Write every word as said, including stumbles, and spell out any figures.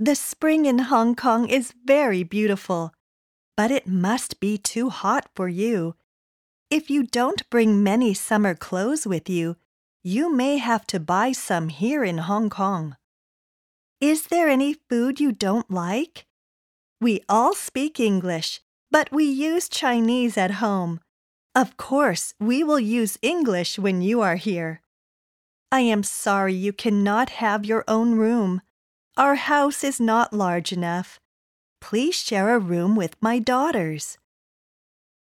The spring in Hong Kong is very beautiful, but it must be too hot for you. If you don't bring many summer clothes with you, you may have to buy some here in Hong Kong. Is there any food you don't like? We all speak English, but we use Chinese at home. Of course, we will use English when you are here. I am sorry you cannot have your own room. Our house is not large enough. Please share a room with my daughters.